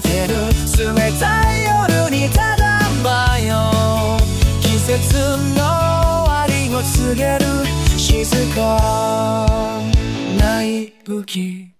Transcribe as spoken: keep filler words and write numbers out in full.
てる冷たい夜にただ迷う季節の終わりを告げる静かな息吹